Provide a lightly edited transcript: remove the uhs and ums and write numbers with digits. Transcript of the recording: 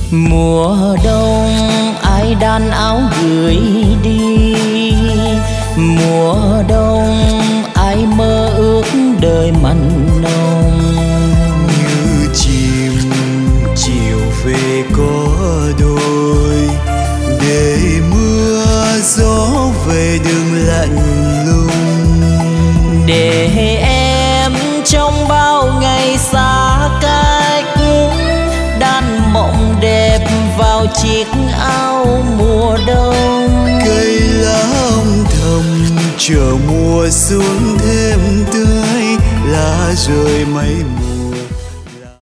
Mùa đông ai đan áo gửi đi, mùa đông ai mơ ước đời mặn nồng. Như chim chiều về có đôi, để mưa gió về đừng lạnh lùng. Để em trong bao ngày xa cách, đan mộng đẹp vào chiếc áo mùa đông. Cây lá âm thầm chờ mùa xuống thêm tươi, lá rơi mây mù.